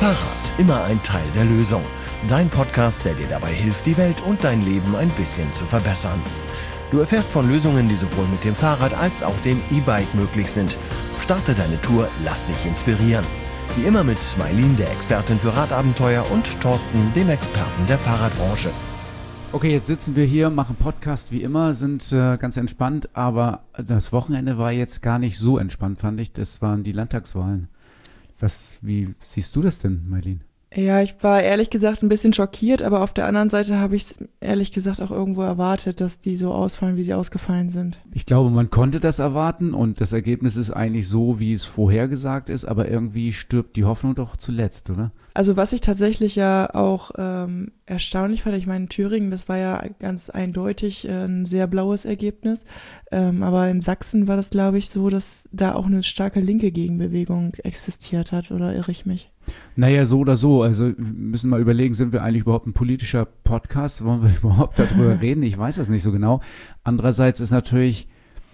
Fahrrad, immer ein Teil der Lösung. Dein Podcast, der dir dabei hilft, die Welt und dein Leben ein bisschen zu verbessern. Du erfährst von Lösungen, die sowohl mit dem Fahrrad als auch dem E-Bike möglich sind. Starte deine Tour, lass dich inspirieren. Wie immer mit Maylin, der Expertin für Radabenteuer, und Thorsten, dem Experten der Fahrradbranche. Okay, jetzt sitzen wir hier, machen Podcast wie immer, sind ganz entspannt, aber das Wochenende war jetzt gar nicht so entspannt, fand ich. Das waren die Landtagswahlen. Wie siehst du das denn, Maylin? Ja, ich war ehrlich gesagt ein bisschen schockiert, aber auf der anderen Seite habe ich es ehrlich gesagt auch irgendwo erwartet, dass die so ausfallen, wie sie ausgefallen sind. Ich glaube, man konnte das erwarten und das Ergebnis ist eigentlich so, wie es vorhergesagt ist, aber irgendwie stirbt die Hoffnung doch zuletzt, oder? Also was ich tatsächlich ja auch erstaunlich fand, ich meine, in Thüringen, das war ja ganz eindeutig ein sehr blaues Ergebnis, aber in Sachsen war das, glaube ich, so, dass da auch eine starke linke Gegenbewegung existiert hat, oder irre ich mich? Naja, so oder so. Also wir müssen mal überlegen, sind wir eigentlich überhaupt ein politischer Podcast? Wollen wir überhaupt darüber reden? Ich weiß das nicht so genau. Andererseits ist natürlich,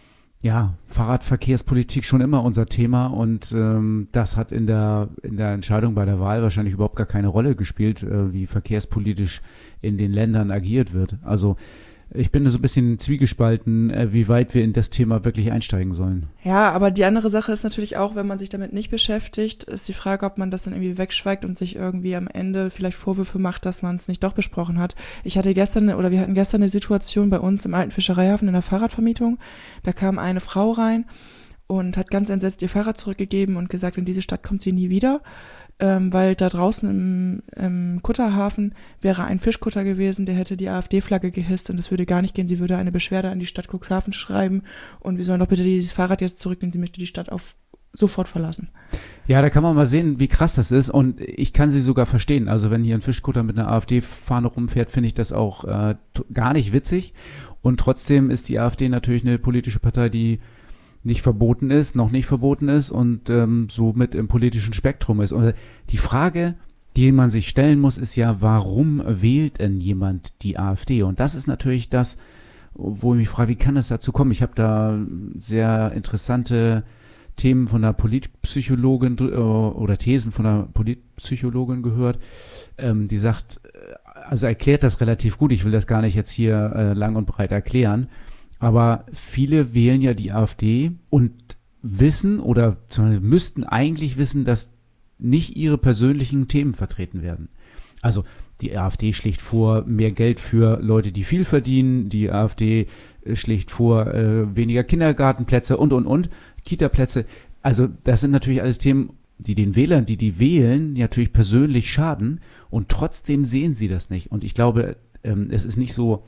ja, Fahrradverkehrspolitik schon immer unser Thema und das hat in der Entscheidung bei der Wahl wahrscheinlich überhaupt gar keine Rolle gespielt, wie verkehrspolitisch in den Ländern agiert wird. Also ich bin so ein bisschen zwiegespalten, wie weit wir in das Thema wirklich einsteigen sollen. Ja, aber die andere Sache ist natürlich auch, wenn man sich damit nicht beschäftigt, ist die Frage, ob man das dann irgendwie wegschweigt und sich irgendwie am Ende vielleicht Vorwürfe macht, dass man es nicht doch besprochen hat. Wir hatten gestern eine Situation bei uns im alten Fischereihafen in der Fahrradvermietung. Da kam eine Frau rein und hat ganz entsetzt ihr Fahrrad zurückgegeben und gesagt, in diese Stadt kommt sie nie wieder. Weil da draußen im Kutterhafen wäre ein Fischkutter gewesen, der hätte die AfD-Flagge gehisst und das würde gar nicht gehen. Sie würde eine Beschwerde an die Stadt Cuxhaven schreiben und wir sollen doch bitte dieses Fahrrad jetzt zurücknehmen. Sie möchte die Stadt sofort verlassen. Ja, da kann man mal sehen, wie krass das ist und ich kann sie sogar verstehen. Also wenn hier ein Fischkutter mit einer AfD-Fahne rumfährt, finde ich das auch gar nicht witzig und trotzdem ist die AfD natürlich eine politische Partei, die nicht verboten ist, noch nicht verboten ist und somit im politischen Spektrum ist. Und die Frage, die man sich stellen muss, ist ja, warum wählt denn jemand die AfD? Und das ist natürlich das, wo ich mich frage, wie kann es dazu kommen? Ich habe da sehr interessante Themen von der Politpsychologin oder Thesen von der Politpsychologin gehört, die sagt, also erklärt das relativ gut, ich will das gar nicht jetzt hier lang und breit erklären, aber viele wählen ja die AfD und wissen oder zumindest müssten eigentlich wissen, dass nicht ihre persönlichen Themen vertreten werden. Also die AfD schlägt vor, mehr Geld für Leute, die viel verdienen. Die AfD schlägt vor, weniger Kindergartenplätze und Kitaplätze. Also das sind natürlich alles Themen, die den Wählern, die wählen, natürlich persönlich schaden und trotzdem sehen sie das nicht. Und ich glaube, es ist nicht so,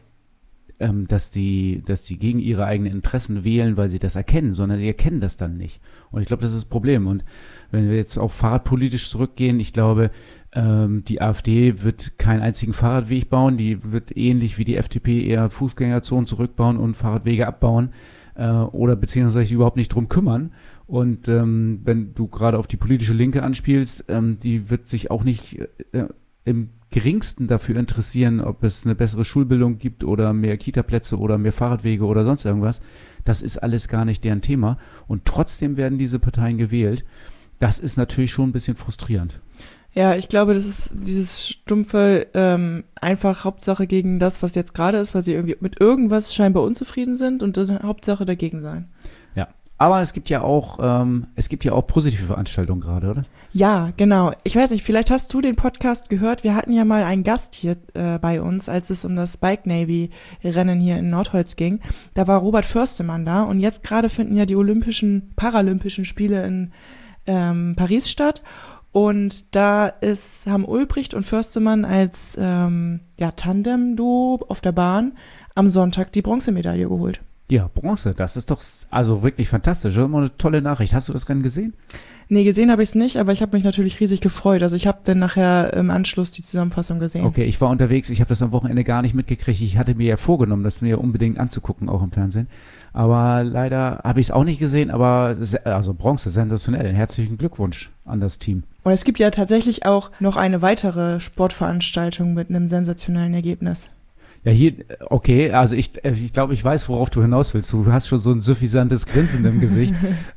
dass sie gegen ihre eigenen Interessen wählen, weil sie das erkennen, sondern sie erkennen das dann nicht. Und ich glaube, das ist das Problem. Und wenn wir jetzt auch fahrradpolitisch zurückgehen, ich glaube, die AfD wird keinen einzigen Fahrradweg bauen, die wird ähnlich wie die FDP eher Fußgängerzonen zurückbauen und Fahrradwege abbauen oder beziehungsweise sich überhaupt nicht drum kümmern. Und wenn du gerade auf die politische Linke anspielst, die wird sich auch nicht im geringsten dafür interessieren, ob es eine bessere Schulbildung gibt oder mehr Kitaplätze oder mehr Fahrradwege oder sonst irgendwas. Das ist alles gar nicht deren Thema. Und trotzdem werden diese Parteien gewählt. Das ist natürlich schon ein bisschen frustrierend. Ja, ich glaube, das ist dieses stumpfe einfach Hauptsache gegen das, was jetzt gerade ist, weil sie irgendwie mit irgendwas scheinbar unzufrieden sind und dann Hauptsache dagegen sein. Ja, aber es gibt ja auch positive Veranstaltungen gerade, oder? Ja, genau. Ich weiß nicht, vielleicht hast du den Podcast gehört. Wir hatten ja mal einen Gast hier bei uns, als es um das Bike Navy Rennen hier in Nordholz ging. Da war Robert Förstemann da und jetzt gerade finden ja die Paralympischen Spiele in Paris statt. Und da haben Ulbricht und Förstemann als Tandem-Duo auf der Bahn am Sonntag die Bronzemedaille geholt. Ja, Bronze, das ist doch also wirklich fantastisch. Das ist immer eine tolle Nachricht. Hast du das Rennen gesehen? Nee, gesehen habe ich es nicht, aber ich habe mich natürlich riesig gefreut. Also ich habe dann nachher im Anschluss die Zusammenfassung gesehen. Okay, ich war unterwegs, ich habe das am Wochenende gar nicht mitgekriegt. Ich hatte mir ja vorgenommen, das mir unbedingt anzugucken, auch im Fernsehen. Aber leider habe ich es auch nicht gesehen, aber also Bronze, sensationell. Herzlichen Glückwunsch an das Team. Und es gibt ja tatsächlich auch noch eine weitere Sportveranstaltung mit einem sensationellen Ergebnis. Ja, hier, okay, also ich glaube, ich weiß, worauf du hinaus willst. Du hast schon so ein suffisantes Grinsen im Gesicht.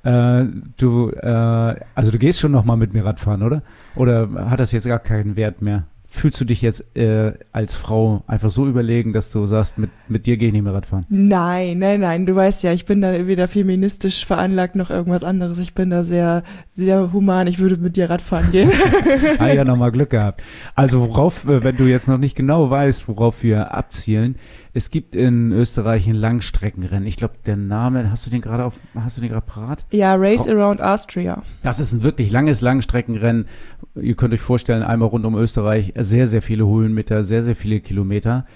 Also du gehst schon noch mal mit mir Radfahren, oder? Oder hat das jetzt gar keinen Wert mehr? Fühlst du dich jetzt als Frau einfach so überlegen, dass du sagst, mit dir gehe ich nicht mehr Radfahren? Nein, du weißt ja, ich bin da weder feministisch veranlagt noch irgendwas anderes. Ich bin da sehr, sehr human. Ich würde mit dir Radfahren gehen. Ja, nochmal Glück gehabt. Also worauf, wenn du jetzt noch nicht genau weißt, worauf wir abzielen, es gibt in Österreich ein Langstreckenrennen. Ich glaube, der Name, hast du den gerade parat? Ja, Race Around Austria. Das ist ein wirklich langes Langstreckenrennen. Ihr könnt euch vorstellen, einmal rund um Österreich, sehr, sehr viele Höhenmeter, sehr, sehr viele Kilometer.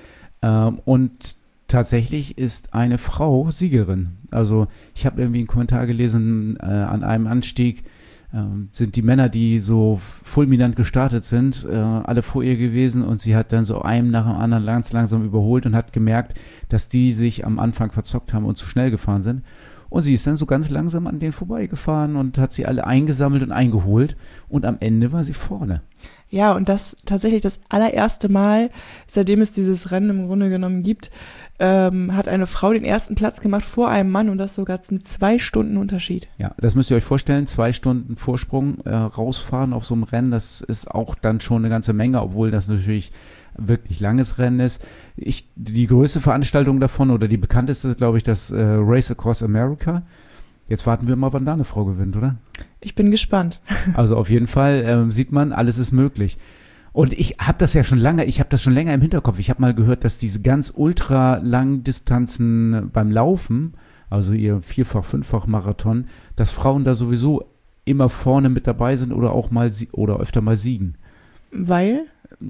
Und tatsächlich ist eine Frau Siegerin. Also ich habe irgendwie einen Kommentar gelesen, an einem Anstieg sind die Männer, die so fulminant gestartet sind, alle vor ihr gewesen, und sie hat dann so einem nach dem anderen ganz langsam überholt und hat gemerkt, dass die sich am Anfang verzockt haben und zu schnell gefahren sind. Und sie ist dann so ganz langsam an denen vorbeigefahren und hat sie alle eingesammelt und eingeholt, und am Ende war sie vorne. Ja, und das tatsächlich das allererste Mal, seitdem es dieses Rennen im Grunde genommen gibt, hat eine Frau den ersten Platz gemacht vor einem Mann, und das sogar zum 2 Stunden Unterschied. Ja, das müsst ihr euch vorstellen, 2 Stunden Vorsprung rausfahren auf so einem Rennen, das ist auch dann schon eine ganze Menge, obwohl das natürlich wirklich langes Rennen ist. Die größte Veranstaltung davon oder die bekannteste ist, glaube ich, das Race Across America. Jetzt warten wir mal, wann da eine Frau gewinnt, oder? Ich bin gespannt. Also auf jeden Fall sieht man, alles ist möglich. Und ich habe das schon länger im Hinterkopf. Ich habe mal gehört, dass diese ganz ultra langen Distanzen beim Laufen, also ihr 4-fach, 5-fach Marathon, dass Frauen da sowieso immer vorne mit dabei sind oder auch mal oder öfter mal siegen. Weil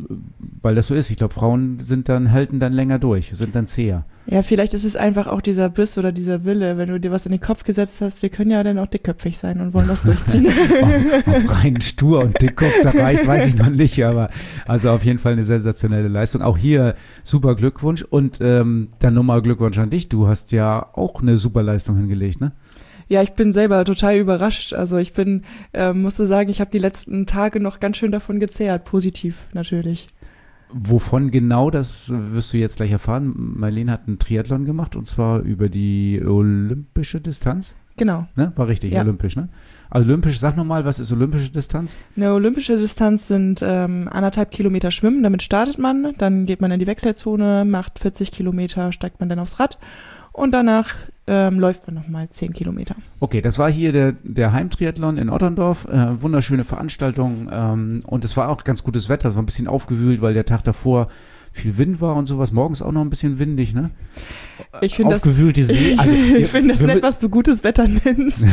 das so ist. Ich glaube, Frauen halten dann länger durch, sind dann zäher. Ja, vielleicht ist es einfach auch dieser Biss oder dieser Wille, wenn du dir was in den Kopf gesetzt hast, wir können ja dann auch dickköpfig sein und wollen das durchziehen. Ob rein stur und Dickkopf da reicht, weiß ich noch nicht, aber also auf jeden Fall eine sensationelle Leistung. Auch hier super Glückwunsch, und dann nochmal Glückwunsch an dich. Du hast ja auch eine super Leistung hingelegt, ne? Ja, ich bin selber total überrascht. Also ich musste sagen, ich habe die letzten Tage noch ganz schön davon gezehrt, positiv natürlich. Wovon genau, das wirst du jetzt gleich erfahren. Marlene hat einen Triathlon gemacht, und zwar über die olympische Distanz. Genau. Ne? War richtig, ja. Olympisch, ne? Also olympisch, sag nochmal, was ist olympische Distanz? Eine olympische Distanz sind 1,5 Kilometer Schwimmen, damit startet man, dann geht man in die Wechselzone, macht 40 Kilometer, steigt man dann aufs Rad, und danach läuft man nochmal 10 Kilometer. Okay, das war hier der Heimtriathlon in Otterndorf. Wunderschöne Veranstaltung. Und es war auch ganz gutes Wetter. Es war ein bisschen aufgewühlt, weil der Tag davor viel Wind war und sowas. Morgens auch noch ein bisschen windig, ne? Ich finde aufgewühlte See. Also, ich finde das nett, was du gutes Wetter nennst.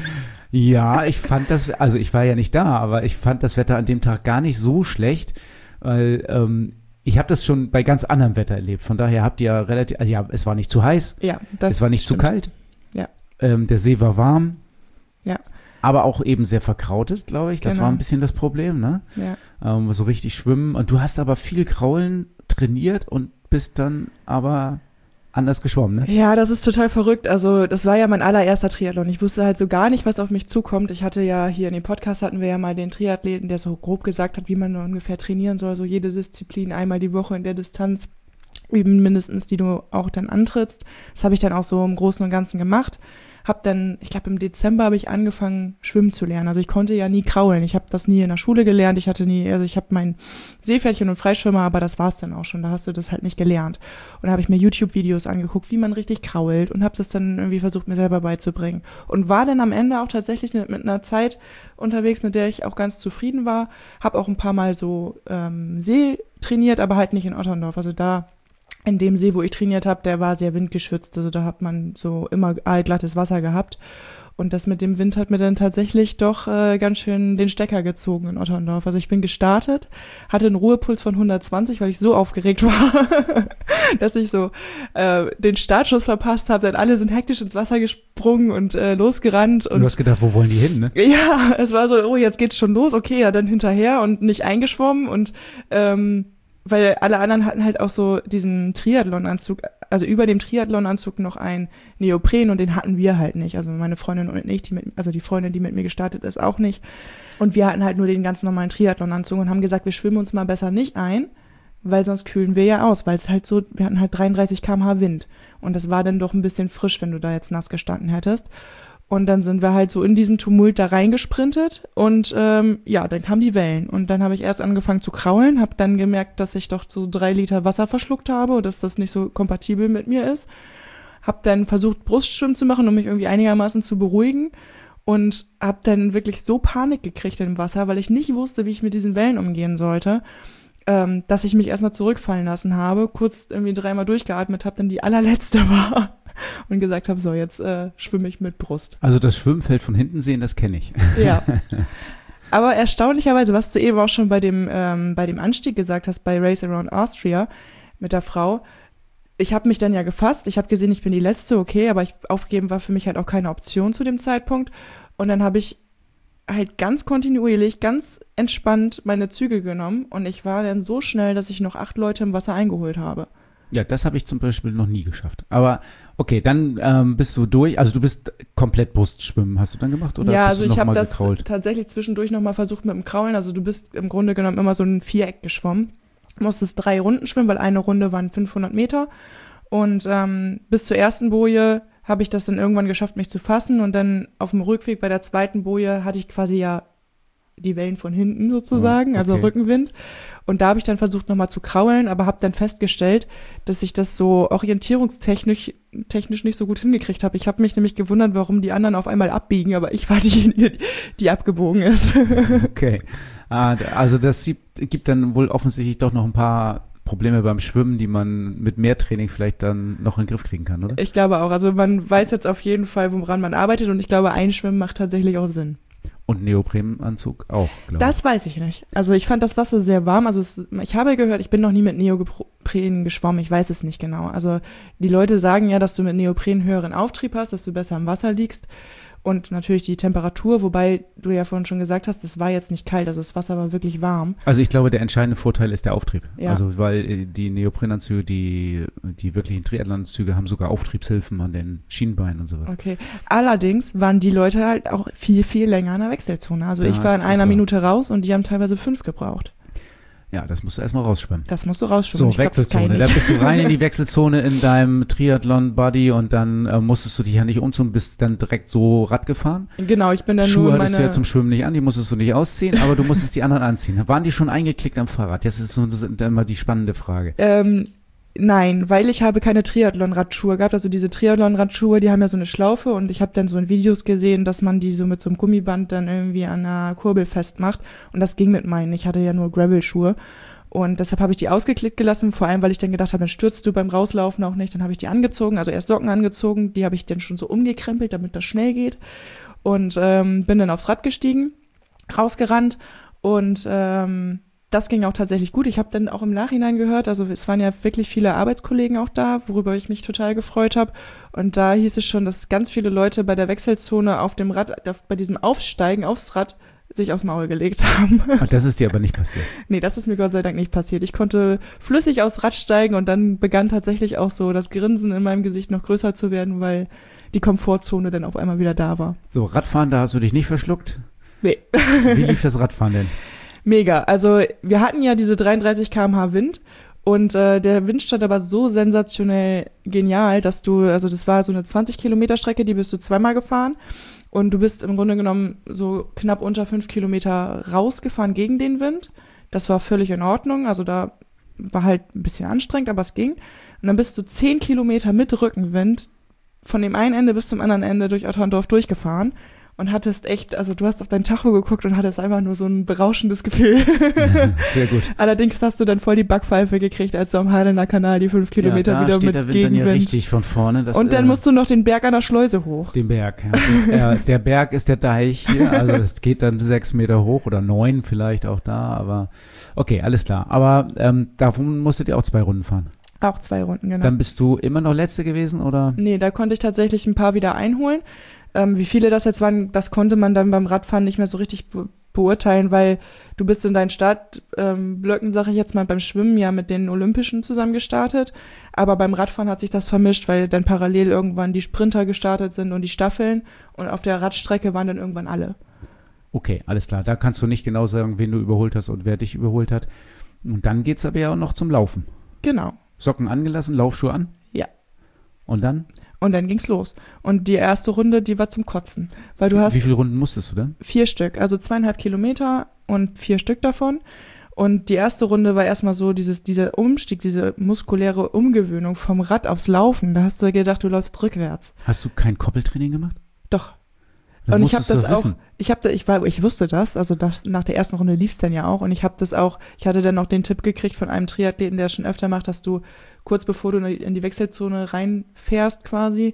Ja, ich fand das, also ich war ja nicht da, aber ich fand das Wetter an dem Tag gar nicht so schlecht, weil ich habe das schon bei ganz anderem Wetter erlebt. Von daher habt ihr relativ, also ja, es war nicht zu heiß, ja, es war nicht stimmt. zu kalt, ja. Der See war warm, ja. aber auch eben sehr verkrautet, glaube ich. Das Genau. war ein bisschen das Problem, ne? Ja. So richtig schwimmen. Und du hast aber viel Kraulen trainiert und bist dann aber anders geschwommen, ne? Ja, das ist total verrückt. Also das war ja mein allererster Triathlon. Ich wusste halt so gar nicht, was auf mich zukommt. Ich hatte ja hier in dem Podcast hatten wir ja mal den Triathleten, der so grob gesagt hat, wie man ungefähr trainieren soll. So jede Disziplin einmal die Woche in der Distanz üben mindestens, die du auch dann antrittst. Das habe ich dann auch so im Großen und Ganzen gemacht. Habe dann, ich glaube im Dezember habe ich angefangen schwimmen zu lernen. Also ich konnte ja nie kraulen. Ich habe das nie in der Schule gelernt. Ich habe mein Seepferdchen und Freischwimmer, aber das war's dann auch schon. Da hast du das halt nicht gelernt. Und da habe ich mir YouTube-Videos angeguckt, wie man richtig krault, und habe das dann irgendwie versucht, mir selber beizubringen. Und war dann am Ende auch tatsächlich mit einer Zeit unterwegs, mit der ich auch ganz zufrieden war. Habe auch ein paar Mal so See trainiert, aber halt nicht in Otterndorf. Also da in dem See, wo ich trainiert habe, der war sehr windgeschützt. Also da hat man so immer aalglattes Wasser gehabt. Und das mit dem Wind hat mir dann tatsächlich doch ganz schön den Stecker gezogen in Otterndorf. Also ich bin gestartet, hatte einen Ruhepuls von 120, weil ich so aufgeregt war, dass ich so den Startschuss verpasst habe. Dann alle sind hektisch ins Wasser gesprungen und losgerannt. Und du hast gedacht, wo wollen die hin, ne? Ja, es war so, oh, jetzt geht's schon los. Okay, ja, dann hinterher und nicht eingeschwommen. Und weil alle anderen hatten halt auch so diesen Triathlonanzug, also über dem Triathlonanzug noch einen Neopren, und den hatten wir halt nicht. Also meine Freundin und ich, die Freundin, die mit mir gestartet ist, auch nicht. Und wir hatten halt nur den ganz normalen Triathlonanzug und haben gesagt, wir schwimmen uns mal besser nicht ein, weil sonst kühlen wir ja aus, weil es halt so, wir hatten halt 33 km/h Wind und das war dann doch ein bisschen frisch, wenn du da jetzt nass gestanden hättest. Und dann sind wir halt so in diesem Tumult da reingesprintet und dann kamen die Wellen. Und dann habe ich erst angefangen zu kraulen, habe dann gemerkt, dass ich doch so 3 Liter Wasser verschluckt habe und dass das nicht so kompatibel mit mir ist. Habe dann versucht, Brustschwimmen zu machen, um mich irgendwie einigermaßen zu beruhigen. Und habe dann wirklich so Panik gekriegt im Wasser, weil ich nicht wusste, wie ich mit diesen Wellen umgehen sollte, dass ich mich erstmal zurückfallen lassen habe, kurz irgendwie 3-mal durchgeatmet habe, dann die allerletzte war. Und gesagt habe, so, jetzt schwimme ich mit Brust. Also das Schwimmfeld von hinten sehen, das kenne ich. Ja. Aber erstaunlicherweise, was du eben auch schon bei dem Anstieg gesagt hast, bei Race Around Austria mit der Frau, ich habe mich dann ja gefasst, ich habe gesehen, ich bin die Letzte, okay, aber aufgeben war für mich halt auch keine Option zu dem Zeitpunkt. Und dann habe ich halt ganz kontinuierlich, ganz entspannt meine Züge genommen und ich war dann so schnell, dass ich noch 8 Leute im Wasser eingeholt habe. Ja, das habe ich zum Beispiel noch nie geschafft. Aber okay, dann bist du durch. Also du bist komplett Brustschwimmen, hast du dann gemacht? Oder ja, bist also du ich habe das gekrault? tatsächlich zwischendurch nochmal versucht mit dem Kraulen. Also du bist im Grunde genommen immer so ein Viereck geschwommen. Du musstest 3 Runden schwimmen, weil eine Runde waren 500 Meter. Und bis zur ersten Boje habe ich das dann irgendwann geschafft, mich zu fassen. Und dann auf dem Rückweg bei der zweiten Boje hatte ich quasi ja die Wellen von hinten sozusagen, also Rückenwind. Und da habe ich dann versucht, nochmal zu kraulen, aber habe dann festgestellt, dass ich das so orientierungstechnisch nicht so gut hingekriegt habe. Ich habe mich nämlich gewundert, warum die anderen auf einmal abbiegen, aber ich war diejenige, die abgebogen ist. Okay. Also das gibt dann wohl offensichtlich doch noch ein paar Probleme beim Schwimmen, die man mit mehr Training vielleicht dann noch in den Griff kriegen kann, oder? Ich glaube auch. Also man weiß jetzt auf jeden Fall, woran man arbeitet und ich glaube, Einschwimmen macht tatsächlich auch Sinn. Und Neoprenanzug auch, glaube ich. Das weiß ich nicht. Also ich fand das Wasser sehr warm. Also ich habe gehört, ich bin noch nie mit Neopren geschwommen. Ich weiß es nicht genau. Also die Leute sagen ja, dass du mit Neopren höheren Auftrieb hast, dass du besser im Wasser liegst. Und natürlich die Temperatur, wobei du ja vorhin schon gesagt hast, es war jetzt nicht kalt, also das Wasser war wirklich warm. Also ich glaube, der entscheidende Vorteil ist der Auftrieb. Ja. Also weil die Neoprenanzüge, die wirklichen Triathlonanzüge haben sogar Auftriebshilfen an den Schienbeinen und sowas. Okay. Allerdings waren die Leute halt auch viel, viel länger in der Wechselzone. Also ich war in einer so. Minute raus und die haben teilweise 5 gebraucht. Ja, das musst du erstmal rausschwimmen. Das musst du rausschwimmen. So, Wechselzone. Da bist du rein in die Wechselzone in deinem Triathlon-Buddy und dann musstest du dich ja nicht umziehen, bist dann direkt so Rad gefahren. Genau, ich bin dann Schuhe nur hattest du ja zum Schwimmen nicht an, die musstest du nicht ausziehen, aber du musstest die anderen anziehen. Waren die schon eingeklickt am Fahrrad? Das ist immer die spannende Frage. Nein, weil ich habe keine Triathlon-Radschuhe gehabt. Also diese Triathlon-Radschuhe, die haben ja so eine Schlaufe und ich habe dann so in Videos gesehen, dass man die so mit so einem Gummiband dann irgendwie an einer Kurbel festmacht und das ging mit meinen. Ich hatte ja nur Gravel-Schuhe und deshalb habe ich die ausgeklickt gelassen, vor allem, weil ich dann gedacht habe, dann stürzt du beim Rauslaufen auch nicht. Dann habe ich die angezogen, also erst Socken angezogen, die habe ich dann schon so umgekrempelt, damit das schnell geht und bin dann aufs Rad gestiegen, rausgerannt und das ging auch tatsächlich gut. Ich habe dann auch im Nachhinein gehört, also es waren ja wirklich viele Arbeitskollegen auch da, worüber ich mich total gefreut habe. Und da hieß es schon, dass ganz viele Leute bei der Wechselzone auf dem Rad, bei diesem Aufsteigen aufs Rad, sich aufs Maul gelegt haben. Und das ist dir aber nicht passiert? Nee, das ist mir Gott sei Dank nicht passiert. Ich konnte flüssig aufs Rad steigen und dann begann tatsächlich auch so das Grinsen in meinem Gesicht noch größer zu werden, weil die Komfortzone dann auf einmal wieder da war. So, Radfahren, da hast du dich nicht verschluckt? Nee. Wie lief das Radfahren denn? Mega. Also wir hatten ja diese 33 km/h Wind und der Wind stand aber so sensationell genial, dass das war so eine 20 Kilometer Strecke, die bist du 2-mal gefahren und du bist im Grunde genommen so knapp unter 5 Kilometer rausgefahren gegen den Wind. Das war völlig in Ordnung, also da war halt ein bisschen anstrengend, aber es ging. Und dann bist du 10 Kilometer mit Rückenwind von dem einen Ende bis zum anderen Ende durch Otterndorf durchgefahren. Und hattest echt, also du hast auf dein Tacho geguckt und hattest einfach nur so ein berauschendes Gefühl. Sehr gut. Allerdings hast du dann voll die Backpfeife gekriegt, als du am Heidener Kanal die 5 Kilometer wieder mit der Wind Gegenwind. Dann ja richtig von vorne. Und dann musst du noch den Berg an der Schleuse hoch. Den Berg. Ja. Der Berg ist der Deich hier, also es geht dann 6 Meter hoch oder 9 vielleicht auch da, aber okay, alles klar. Aber davon musstet ihr auch 2 Runden fahren. Auch 2 Runden, genau. Dann bist du immer noch Letzte gewesen, oder? Nee, da konnte ich tatsächlich ein paar wieder einholen. Wie viele das jetzt waren, das konnte man dann beim Radfahren nicht mehr so richtig beurteilen, weil du bist in deinen Startblöcken, sage ich jetzt mal, beim Schwimmen ja mit den Olympischen zusammen gestartet, aber beim Radfahren hat sich das vermischt, weil dann parallel irgendwann die Sprinter gestartet sind und die Staffeln und auf der Radstrecke waren dann irgendwann alle. Okay, alles klar. Da kannst du nicht genau sagen, wen du überholt hast und wer dich überholt hat. Und dann geht's aber ja auch noch zum Laufen. Genau. Socken angelassen, Laufschuhe an? Ja. Und dann? Und dann ging's los. Und die erste Runde, die war zum Kotzen. Weil du hast Wie viele Runden musstest du dann? 4 Stück, also 2,5 Kilometer und 4 Stück davon. Und die erste Runde war erstmal so dieser Umstieg, diese muskuläre Umgewöhnung vom Rad aufs Laufen. Da hast du gedacht, du läufst rückwärts. Hast du kein Koppeltraining gemacht? Doch. Dann Und ich habe musstest du das auch, wissen. ich wusste das, also nach der ersten Runde lief's dann ja auch. Und ich hatte dann noch den Tipp gekriegt von einem Triathleten, der es schon öfter macht, dass du kurz bevor du in die Wechselzone reinfährst quasi,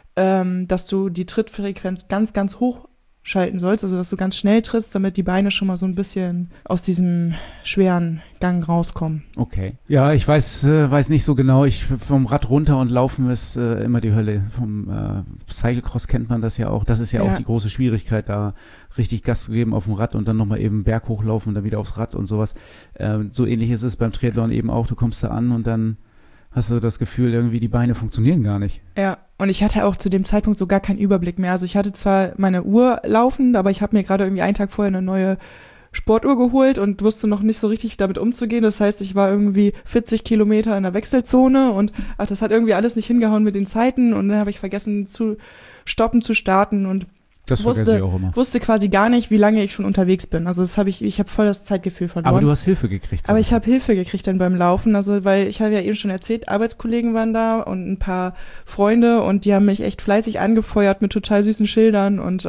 dass du die Trittfrequenz ganz, ganz hoch schalten sollst, also dass du ganz schnell trittst, damit die Beine schon mal so ein bisschen aus diesem schweren Gang rauskommen. Okay. Ja, ich weiß nicht so genau. Vom Rad runter und laufen ist immer die Hölle. Vom Cyclocross kennt man das ja auch. Das ist ja auch die große Schwierigkeit, da richtig Gas zu geben auf dem Rad und dann nochmal eben Berg hochlaufen und dann wieder aufs Rad und sowas. So ähnlich ist es beim Triathlon eben auch. Du kommst da an und dann hast du das Gefühl, irgendwie die Beine funktionieren gar nicht. Ja, und ich hatte auch zu dem Zeitpunkt so gar keinen Überblick mehr. Also ich hatte zwar meine Uhr laufend, aber ich habe mir gerade irgendwie einen Tag vorher eine neue Sportuhr geholt und wusste noch nicht so richtig damit umzugehen. Das heißt, ich war irgendwie 40 Kilometer in der Wechselzone und das hat irgendwie alles nicht hingehauen mit den Zeiten und dann habe ich vergessen zu stoppen, zu starten und Das vergesse ich auch immer. wusste quasi gar nicht, wie lange ich schon unterwegs bin. Also ich habe voll das Zeitgefühl verloren. Aber du hast Hilfe gekriegt. Aber ich habe Hilfe gekriegt dann beim Laufen, also weil ich habe ja eben schon erzählt, Arbeitskollegen waren da und ein paar Freunde und die haben mich echt fleißig angefeuert mit total süßen Schildern und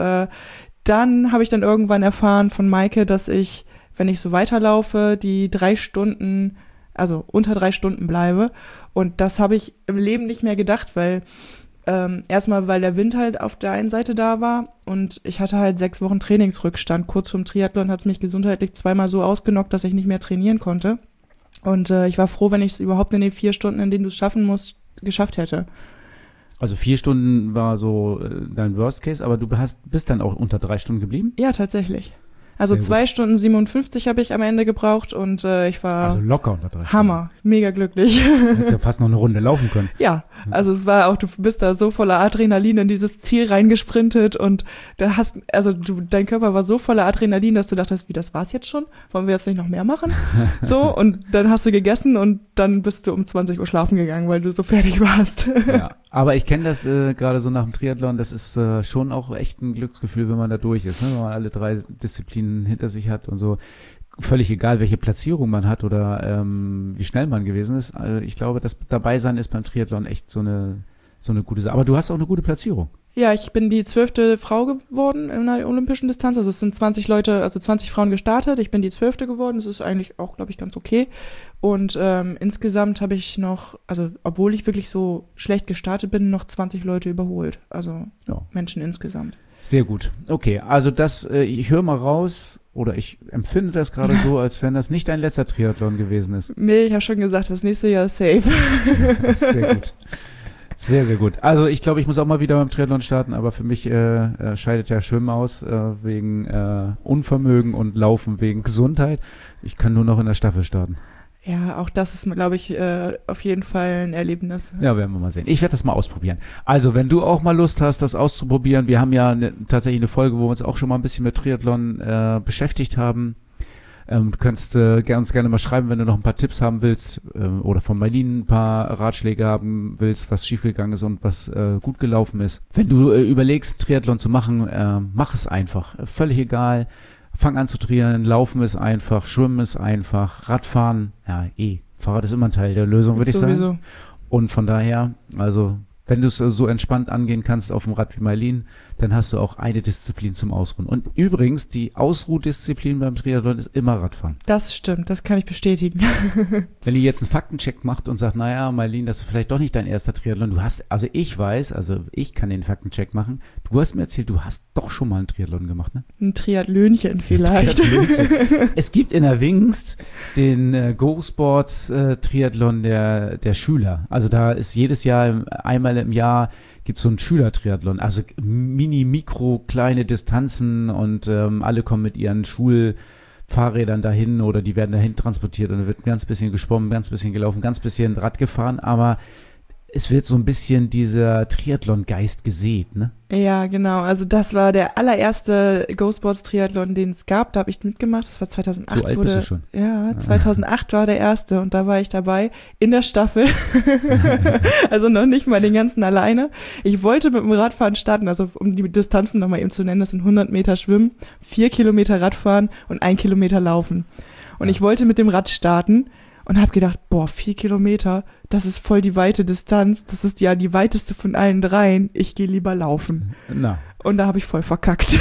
dann habe ich dann irgendwann erfahren von Maike, dass ich, wenn ich so weiterlaufe, die 3 Stunden, also unter 3 Stunden bleibe und das habe ich im Leben nicht mehr gedacht, weil erstmal, weil der Wind halt auf der einen Seite da war und ich hatte halt 6 Wochen Trainingsrückstand. Kurz vorm Triathlon hat es mich gesundheitlich zweimal so ausgenockt, dass ich nicht mehr trainieren konnte. Und ich war froh, wenn ich es überhaupt in den 4 Stunden, in denen du es schaffen musst, geschafft hätte. Also 4 Stunden war so dein Worst Case, aber du bist dann auch unter 3 Stunden geblieben? Ja, tatsächlich. Also 2 Stunden 57 habe ich am Ende gebraucht und ich war also locker unter 3 Stunden. Hammer, mega glücklich. Du hättest ja fast noch eine Runde laufen können. Ja, also es war auch, du bist da so voller Adrenalin in dieses Ziel reingesprintet und dein Körper war so voller Adrenalin, dass du dachtest, wie, das war's jetzt schon? Wollen wir jetzt nicht noch mehr machen? So, und dann hast du gegessen und dann bist du um 20 Uhr schlafen gegangen, weil du so fertig warst. Ja, aber ich kenne das gerade so nach dem Triathlon, das ist schon auch echt ein Glücksgefühl, wenn man da durch ist, ne? Wenn man alle 3 Disziplinen hinter sich hat und so. Völlig egal, welche Platzierung man hat oder wie schnell man gewesen ist. Ich glaube, das Dabeisein ist beim Triathlon echt so eine gute Sache. Aber du hast auch eine gute Platzierung. Ja, ich bin die 12. Frau geworden in der olympischen Distanz. Also es sind 20 Frauen gestartet. Ich bin die 12. geworden. Das ist eigentlich auch, glaube ich, ganz okay. Und insgesamt habe ich noch, also obwohl ich wirklich so schlecht gestartet bin, noch 20 Leute überholt. Also Menschen insgesamt. Sehr gut. Okay, also ich höre mal raus oder ich empfinde das gerade so, als wenn das nicht dein letzter Triathlon gewesen ist. Nee, ich habe schon gesagt, das nächste Jahr ist safe. Sehr gut. Sehr, sehr gut. Also ich glaube, ich muss auch mal wieder beim Triathlon starten, aber für mich scheidet ja Schwimmen aus wegen Unvermögen und Laufen wegen Gesundheit. Ich kann nur noch in der Staffel starten. Ja, auch das ist, glaube ich, auf jeden Fall ein Erlebnis. Ja, werden wir mal sehen. Ich werde das mal ausprobieren. Also, wenn du auch mal Lust hast, das auszuprobieren, wir haben ja tatsächlich eine Folge, wo wir uns auch schon mal ein bisschen mit Triathlon beschäftigt haben. Du kannst uns gerne mal schreiben, wenn du noch ein paar Tipps haben willst oder von Marlene ein paar Ratschläge haben willst, was schiefgegangen ist und was gut gelaufen ist. Wenn du überlegst, Triathlon zu machen, mach es einfach. Völlig egal. Fang an zu trainieren, Laufen ist einfach, Schwimmen ist einfach, Radfahren, Fahrrad ist immer ein Teil der Lösung, würde ich sagen. Und von daher, also wenn du es so entspannt angehen kannst auf dem Rad wie Marlene, dann hast du auch eine Disziplin zum Ausruhen. Und übrigens, die Ausruhdisziplin beim Triathlon ist immer Radfahren. Das stimmt, das kann ich bestätigen. Wenn ihr jetzt einen Faktencheck macht und sagt, naja, Marlene, das ist vielleicht doch nicht dein erster Triathlon. Ich kann den Faktencheck machen. Du hast mir erzählt, du hast doch schon mal einen Triathlon gemacht, ne? Ein Triathlönchen vielleicht. Es gibt in der Wingst den Go Sports Triathlon der Schüler. Also da ist jedes Jahr, einmal im Jahr, gibt es so einen Schülertriathlon, also kleine Distanzen und alle kommen mit ihren Schulfahrrädern dahin oder die werden dahin transportiert und da wird ein ganz bisschen geschwommen, ganz bisschen gelaufen, ganz bisschen Rad gefahren, aber es wird so ein bisschen dieser Triathlon-Geist gesät, ne? Ja, genau. Also das war der allererste GoSports-Triathlon, den es gab. Da habe ich mitgemacht. Das war 2008. So alt bist du schon. Ja, 2008 war der erste und da war ich dabei in der Staffel. Also noch nicht mal den ganzen alleine. Ich wollte mit dem Radfahren starten, also um die Distanzen nochmal eben zu nennen, das sind 100 Meter Schwimmen, 4 Kilometer Radfahren und 1 Kilometer Laufen. Und ich wollte mit dem Rad starten und habe gedacht, 4 Kilometer, das ist voll die weite Distanz, das ist ja die weiteste von allen dreien, ich gehe lieber laufen. Na. Und da habe ich voll verkackt.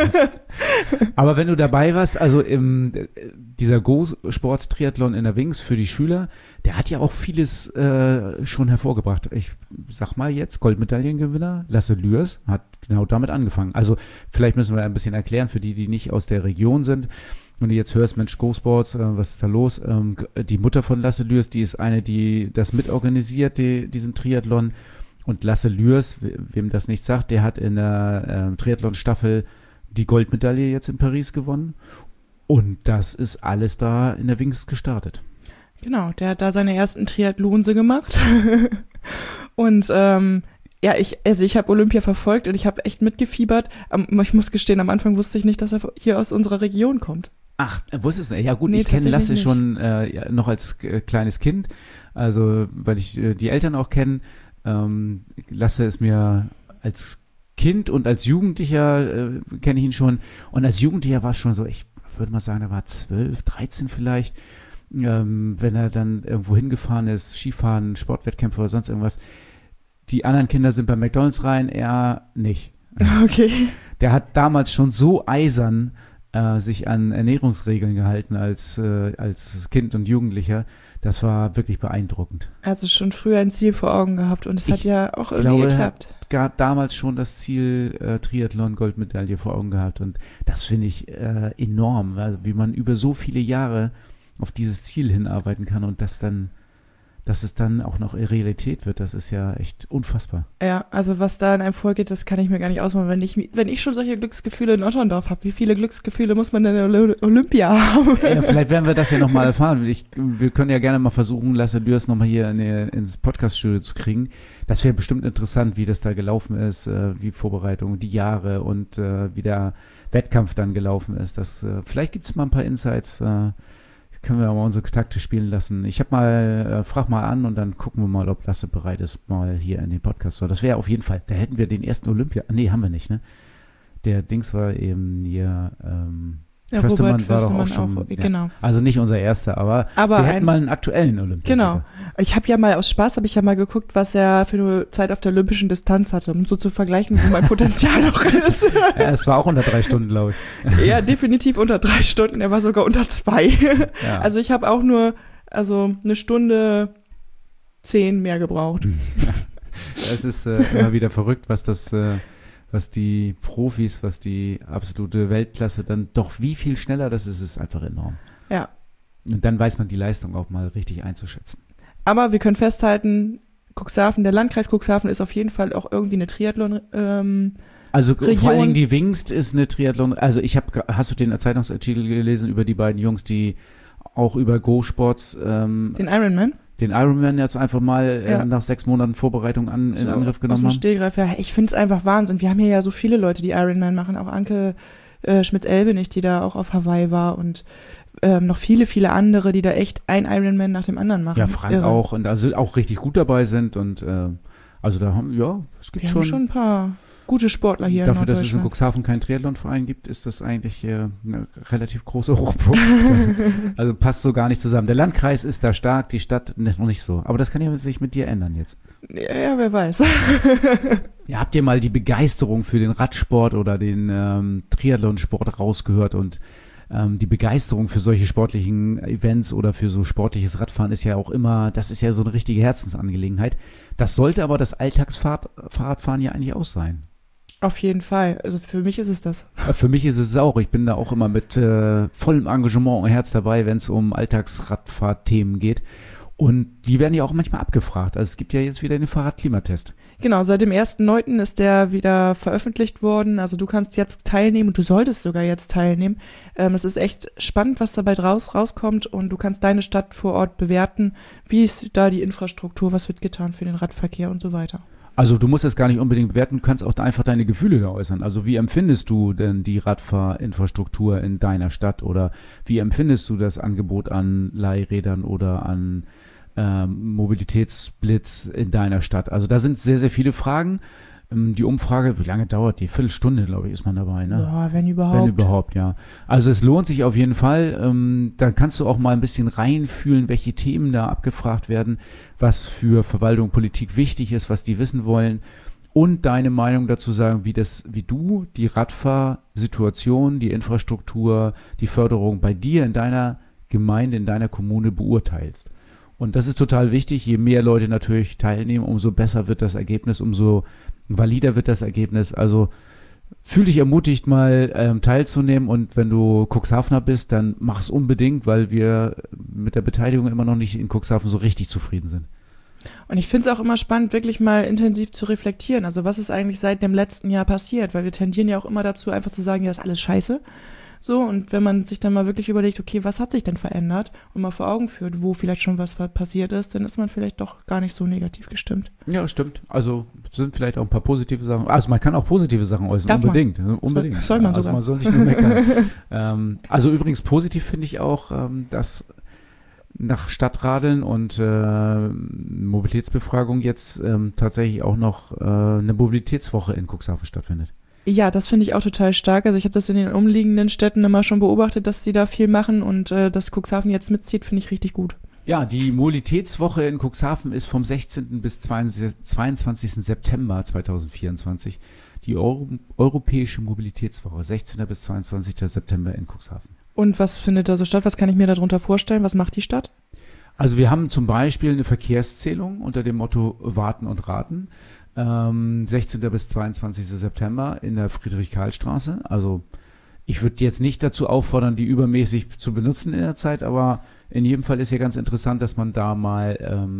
Aber wenn du dabei warst, also dieser Go-Sports-Triathlon in der Wings für die Schüler, der hat ja auch vieles schon hervorgebracht. Ich sag mal jetzt, Goldmedaillengewinner Lasse Lührs hat genau damit angefangen. Also vielleicht müssen wir ein bisschen erklären für die, die nicht aus der Region sind. Wenn du jetzt hörst, Mensch, Go-Sports, was ist da los? Die Mutter von Lasse Lührs, die ist eine, die das mitorganisiert, diesen Triathlon. Und Lasse Lührs, wem das nicht sagt, der hat in der Triathlon-Staffel die Goldmedaille jetzt in Paris gewonnen. Und das ist alles da in der Wings gestartet. Genau, der hat da seine ersten Triathlonse gemacht. Und ich habe Olympia verfolgt und ich habe echt mitgefiebert. Ich muss gestehen, am Anfang wusste ich nicht, dass er hier aus unserer Region kommt. Ach, wusstest du nicht? Ja gut, Nee, ich kenne Lasse tatsächlich schon noch als kleines Kind, also weil ich die Eltern auch kenne. Lasse ist mir als Kind und als Jugendlicher kenne ich ihn schon. Und als Jugendlicher war es schon so, ich würde mal sagen, er war 12, 13 vielleicht. Wenn er dann irgendwo hingefahren ist, Skifahren, Sportwettkämpfe oder sonst irgendwas. Die anderen Kinder sind bei McDonald's rein, er nicht. Okay. Der hat damals schon so eisern sich an Ernährungsregeln gehalten als Kind und Jugendlicher. Das war wirklich beeindruckend. Also schon früher ein Ziel vor Augen gehabt und es hat ja auch irgendwie geklappt. Er hat damals schon das Ziel Triathlon-Goldmedaille vor Augen gehabt und das finde ich enorm, also wie man über so viele Jahre auf dieses Ziel hinarbeiten kann und dass es dann auch noch Realität wird, das ist ja echt unfassbar. Ja, also was da in einem vorgeht, das kann ich mir gar nicht ausmalen. Wenn ich schon solche Glücksgefühle in Otterndorf habe, wie viele Glücksgefühle muss man denn in Olympia haben? Ja, vielleicht werden wir das ja nochmal erfahren. Wir können ja gerne mal versuchen, Lasse Lührs nochmal hier ins Podcast-Studio zu kriegen. Das wäre bestimmt interessant, wie das da gelaufen ist, wie Vorbereitung, die Jahre und wie der Wettkampf dann gelaufen ist. Vielleicht gibt es mal ein paar Insights, können wir mal unsere Takte spielen lassen. Ich habe frag mal an und dann gucken wir mal, ob Lasse bereit ist, mal hier in den Podcast. So, das wäre auf jeden Fall, da hätten wir den ersten Olympia, nee, haben wir nicht, ne? Der Dings war eben hier, Förstemann war doch auch schon, genau. Also nicht unser erster, aber wir hätten mal einen aktuellen Olympia. Genau. Ich habe ja mal aus Spaß, geguckt, was er für eine Zeit auf der olympischen Distanz hatte, um so zu vergleichen, wo mein Potenzial noch ist. Ja, es war auch unter 3 Stunden, glaube ich. Ja, definitiv unter 3 Stunden, er war sogar unter 2. Ja. Also ich habe auch nur, eine Stunde 10 mehr gebraucht. Es ist immer wieder verrückt, was die Profis, was die absolute Weltklasse dann doch wie viel schneller das ist einfach enorm. Ja. Und dann weiß man die Leistung auch mal richtig einzuschätzen. Aber wir können festhalten, Cuxhaven, der Landkreis Cuxhaven ist auf jeden Fall auch irgendwie eine Triathlon Also Region. Vor allen Dingen die Wingst ist eine Triathlon, also hast du den Zeitungsartikel gelesen über die beiden Jungs, die auch über Go-Sports den Ironman? Den Ironman jetzt einfach mal nach 6 Monaten Vorbereitung in Angriff genommen haben. Aus dem Stegreif, ja, ich finde es einfach Wahnsinn. Wir haben hier ja so viele Leute, die Ironman machen, auch Anke Schmitz-Elbenich, die da auch auf Hawaii war und noch viele, viele andere, die da echt ein Ironman nach dem anderen machen. Ja, Frank auch und also auch richtig gut dabei sind und also da es gibt schon ein paar gute Sportler hier dafür, in dass es in Cuxhaven keinen Triathlonverein gibt, ist das eigentlich eine relativ große Hochburg. Also passt so gar nicht zusammen. Der Landkreis ist da stark, die Stadt noch nicht so. Aber das kann ja sich mit dir ändern jetzt. Ja, wer weiß. Ja, habt ihr mal die Begeisterung für den Radsport oder den Triathlonsport rausgehört und die Begeisterung für solche sportlichen Events oder für so sportliches Radfahren ist ja auch immer, das ist ja so eine richtige Herzensangelegenheit. Das sollte aber das Alltagsfahrradfahren ja eigentlich auch sein. Auf jeden Fall. Also für mich ist es das. Für mich ist es auch. Ich bin da auch immer mit vollem Engagement und Herz dabei, wenn es um Alltagsradfahrthemen geht. Und die werden ja auch manchmal abgefragt. Also es gibt ja jetzt wieder den Fahrradklimatest. Genau, seit dem 1.9. ist der wieder veröffentlicht worden. Also du kannst jetzt teilnehmen und du solltest sogar jetzt teilnehmen. Es ist echt spannend, was dabei rauskommt und du kannst deine Stadt vor Ort bewerten. Wie ist da die Infrastruktur, was wird getan für den Radverkehr und so weiter. Also du musst es gar nicht unbedingt bewerten, du kannst auch einfach deine Gefühle da äußern. Also wie empfindest du denn die Radfahrinfrastruktur in deiner Stadt oder wie empfindest du das Angebot an Leihrädern oder an Mobilitätsblitz in deiner Stadt? Also da sind sehr, sehr viele Fragen. Die Umfrage, wie lange dauert die? Viertelstunde, glaube ich, ist man dabei, ne? Ja, wenn überhaupt. Wenn überhaupt, ja. Also es lohnt sich auf jeden Fall. Da kannst du auch mal ein bisschen reinfühlen, welche Themen da abgefragt werden, was für Verwaltung, Politik wichtig ist, was die wissen wollen und deine Meinung dazu sagen, wie du die Radfahrsituation, die Infrastruktur, die Förderung bei dir in deiner Gemeinde, in deiner Kommune beurteilst. Und das ist total wichtig. Je mehr Leute natürlich teilnehmen, umso besser wird das Ergebnis, umso valider wird das Ergebnis. Also fühl dich ermutigt, mal teilzunehmen und wenn du Cuxhavener bist, dann mach es unbedingt, weil wir mit der Beteiligung immer noch nicht in Cuxhaven so richtig zufrieden sind. Und ich finde es auch immer spannend, wirklich mal intensiv zu reflektieren. Also was ist eigentlich seit dem letzten Jahr passiert? Weil wir tendieren ja auch immer dazu, einfach zu sagen, ja, ist alles scheiße. So, und wenn man sich dann mal wirklich überlegt, okay, was hat sich denn verändert und mal vor Augen führt, wo vielleicht schon was passiert ist, dann ist man vielleicht doch gar nicht so negativ gestimmt. Ja, stimmt. Also sind vielleicht auch ein paar positive Sachen. Also man kann auch positive Sachen äußern, Darf unbedingt. man. Unbedingt. Soll man also sogar. Man soll nicht nur meckern. Also übrigens positiv finde ich auch, dass nach Stadtradeln und Mobilitätsbefragung jetzt tatsächlich auch noch eine Mobilitätswoche in Cuxhaven stattfindet. Ja, das finde ich auch total stark. Also ich habe das in den umliegenden Städten immer schon beobachtet, dass die da viel machen und dass Cuxhaven jetzt mitzieht, finde ich richtig gut. Ja, die Mobilitätswoche in Cuxhaven ist vom 16. bis 22. September 2024. Die Europäische Mobilitätswoche, 16. bis 22. September in Cuxhaven. Und was findet da so statt? Was kann ich mir darunter vorstellen? Was macht die Stadt? Also wir haben zum Beispiel eine Verkehrszählung unter dem Motto Warten und Raten. 16. bis 22. September in der Friedrich-Karl-Straße. Also ich würde jetzt nicht dazu auffordern, die übermäßig zu benutzen in der Zeit, aber in jedem Fall ist ja ganz interessant, dass man da mal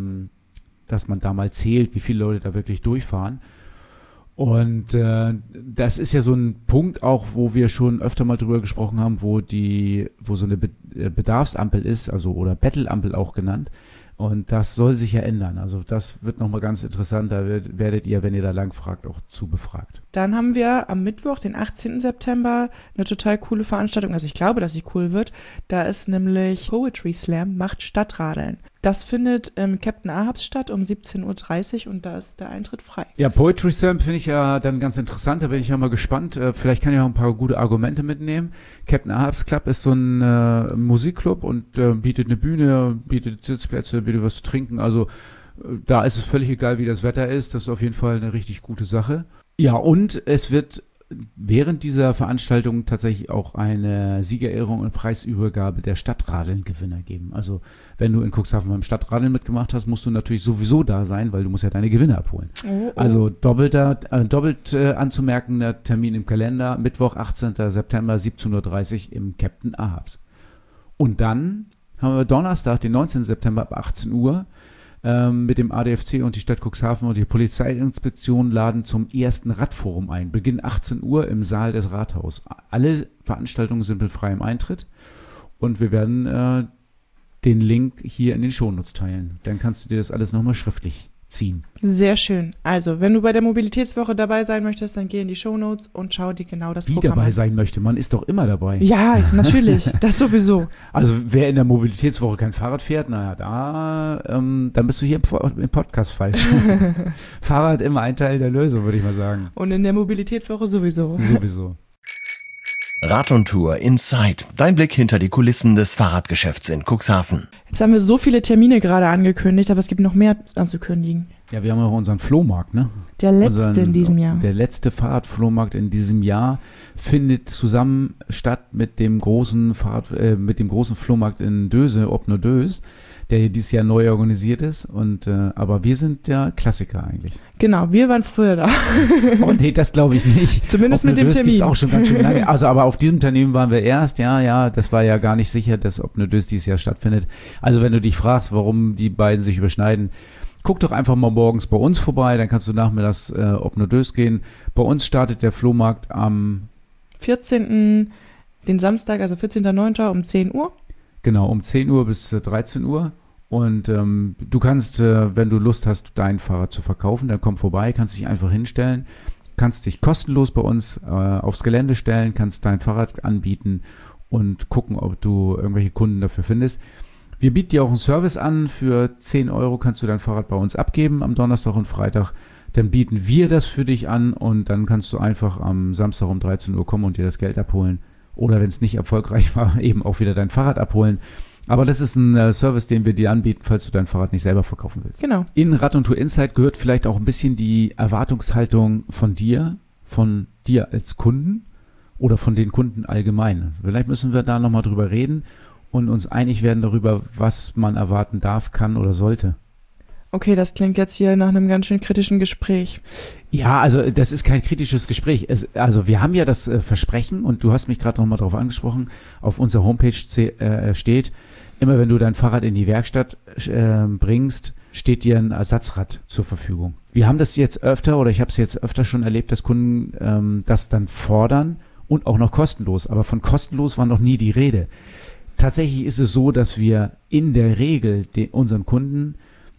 zählt, wie viele Leute da wirklich durchfahren. Und das ist ja so ein Punkt auch, wo wir schon öfter mal drüber gesprochen haben, wo so eine Bedarfsampel ist, also oder Bettelampel auch genannt. Und das soll sich ja ändern. Also das wird nochmal ganz interessant. Da werdet ihr, wenn ihr da lang fragt, auch zu befragt. Dann haben wir am Mittwoch, den 18. September, eine total coole Veranstaltung. Also ich glaube, dass sie cool wird. Da ist nämlich Poetry Slam macht Stadtradeln. Das findet im Captain Ahabs statt um 17.30 Uhr und da ist der Eintritt frei. Ja, Poetry Slam finde ich ja dann ganz interessant. Da bin ich ja mal gespannt. Vielleicht kann ich auch ein paar gute Argumente mitnehmen. Captain Ahabs Club ist so ein Musikclub und bietet eine Bühne, bietet Sitzplätze, bietet was zu trinken. Also da ist es völlig egal, wie das Wetter ist. Das ist auf jeden Fall eine richtig gute Sache. Ja, und es wird während dieser Veranstaltung tatsächlich auch eine Siegerehrung und Preisübergabe der Stadtradeln-Gewinner geben. Also wenn du in Cuxhaven beim Stadtradeln mitgemacht hast, musst du natürlich sowieso da sein, weil du musst ja deine Gewinne abholen. Oh. Also doppelt anzumerkender Termin im Kalender, Mittwoch, 18. September, 17.30 Uhr im Captain Ahabs. Und dann haben wir Donnerstag, den 19. September ab 18 Uhr mit dem ADFC und die Stadt Cuxhaven und die Polizeiinspektion laden zum ersten Radforum ein. Beginn 18 Uhr im Saal des Rathaus. Alle Veranstaltungen sind mit freiem Eintritt und wir werden den Link hier in den Shownotes teilen. Dann kannst du dir das alles nochmal schriftlich ziehen. Sehr schön. Also, wenn du bei der Mobilitätswoche dabei sein möchtest, dann geh in die Shownotes und schau dir genau das Programm an. Wie dabei sein möchte, man ist doch immer dabei. Ja, natürlich, das sowieso. Also, wer in der Mobilitätswoche kein Fahrrad fährt, naja, dann bist du hier im Podcast falsch. Fahrrad immer ein Teil der Lösung, würde ich mal sagen. Und in der Mobilitätswoche sowieso. Sowieso. Rad und Tour Inside. Dein Blick hinter die Kulissen des Fahrradgeschäfts in Cuxhaven. Jetzt haben wir so viele Termine gerade angekündigt, aber es gibt noch mehr anzukündigen. Ja, wir haben auch unseren Flohmarkt, ne? Der letzte in diesem Jahr. Der letzte Fahrradflohmarkt in diesem Jahr findet zusammen statt mit dem großen Flohmarkt in Döse, Opno-Dös, der dieses Jahr neu organisiert ist. Aber wir sind ja Klassiker eigentlich. Genau, wir waren früher da. Oh nee, das glaube ich nicht. Zumindest mit dem Termin. Gibt's auch schon ganz schön lange. Also aber auf diesem Termin waren wir erst. Ja, das war ja gar nicht sicher, dass Opno-Dös dieses Jahr stattfindet. Also wenn du dich fragst, warum die beiden sich überschneiden, guck doch einfach mal morgens bei uns vorbei, dann kannst du nachmittags Opno-Dös gehen. Bei uns startet der Flohmarkt am 14., den Samstag, also 14.09. um 10 Uhr. Genau, um 10 Uhr bis 13 Uhr. Und du kannst, wenn du Lust hast, dein Fahrrad zu verkaufen, dann komm vorbei, kannst dich einfach hinstellen, kannst dich kostenlos bei uns aufs Gelände stellen, kannst dein Fahrrad anbieten und gucken, ob du irgendwelche Kunden dafür findest. Wir bieten dir auch einen Service an. Für 10 Euro kannst du dein Fahrrad bei uns abgeben am Donnerstag und Freitag. Dann bieten wir das für dich an und dann kannst du einfach am Samstag um 13 Uhr kommen und dir das Geld abholen. Oder wenn es nicht erfolgreich war, eben auch wieder dein Fahrrad abholen. Aber das ist ein Service, den wir dir anbieten, falls du dein Fahrrad nicht selber verkaufen willst. Genau. In Rad und Tour Insight gehört vielleicht auch ein bisschen die Erwartungshaltung von dir als Kunden oder von den Kunden allgemein. Vielleicht müssen wir da nochmal drüber reden und uns einig werden darüber, was man erwarten darf, kann oder sollte. Okay, das klingt jetzt hier nach einem ganz schön kritischen Gespräch. Ja, also das ist kein kritisches Gespräch. Also wir haben ja das Versprechen, und du hast mich gerade nochmal darauf angesprochen, auf unserer Homepage steht, immer wenn du dein Fahrrad in die Werkstatt bringst, steht dir ein Ersatzrad zur Verfügung. Wir haben das jetzt öfter, oder ich habe es jetzt öfter schon erlebt, dass Kunden das dann fordern und auch noch kostenlos. Aber von kostenlos war noch nie die Rede. Tatsächlich ist es so, dass wir in der Regel unseren Kunden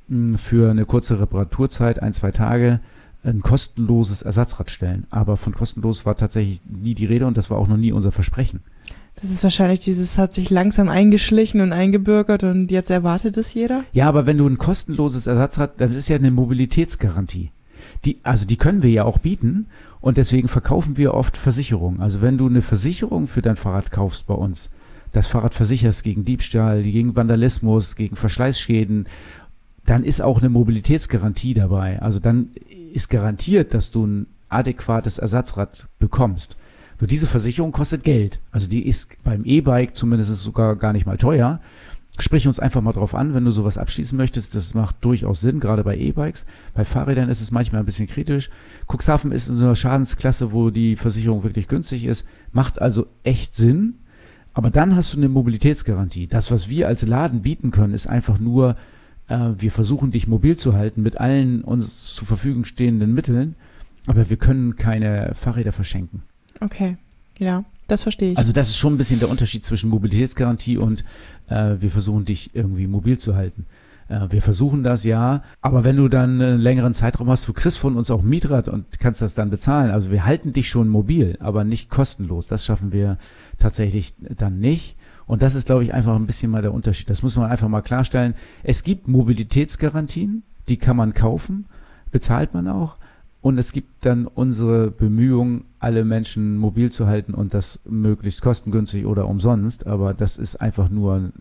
für eine kurze Reparaturzeit, 1-2 Tage, ein kostenloses Ersatzrad stellen. Aber von kostenlos war tatsächlich nie die Rede und das war auch noch nie unser Versprechen. Das ist wahrscheinlich hat sich langsam eingeschlichen und eingebürgert und jetzt erwartet es jeder? Ja, aber wenn du ein kostenloses Ersatzrad, das ist ja eine Mobilitätsgarantie. Die können wir ja auch bieten und deswegen verkaufen wir oft Versicherungen. Also wenn du eine Versicherung für dein Fahrrad kaufst bei uns, das Fahrrad versicherst gegen Diebstahl, gegen Vandalismus, gegen Verschleißschäden, dann ist auch eine Mobilitätsgarantie dabei. Also dann ist garantiert, dass du ein adäquates Ersatzrad bekommst. Nur diese Versicherung kostet Geld. Also die ist beim E-Bike zumindest sogar gar nicht mal teuer. Sprich uns einfach mal drauf an, wenn du sowas abschließen möchtest. Das macht durchaus Sinn, gerade bei E-Bikes. Bei Fahrrädern ist es manchmal ein bisschen kritisch. Cuxhaven ist in so einer Schadensklasse, wo die Versicherung wirklich günstig ist. Macht also echt Sinn. Aber dann hast du eine Mobilitätsgarantie. Das, was wir als Laden bieten können, ist einfach nur, wir versuchen dich mobil zu halten mit allen uns zur Verfügung stehenden Mitteln, aber wir können keine Fahrräder verschenken. Okay, ja, das verstehe ich. Also das ist schon ein bisschen der Unterschied zwischen Mobilitätsgarantie und wir versuchen dich irgendwie mobil zu halten. Wir versuchen das, ja, aber wenn du dann einen längeren Zeitraum hast, du kriegst von uns auch ein Mietrad und kannst das dann bezahlen. Also wir halten dich schon mobil, aber nicht kostenlos. Das schaffen wir tatsächlich dann nicht. Und das ist, glaube ich, einfach ein bisschen mal der Unterschied. Das muss man einfach mal klarstellen. Es gibt Mobilitätsgarantien, die kann man kaufen, bezahlt man auch. Und es gibt dann unsere Bemühungen, alle Menschen mobil zu halten und das möglichst kostengünstig oder umsonst. Aber das ist einfach nur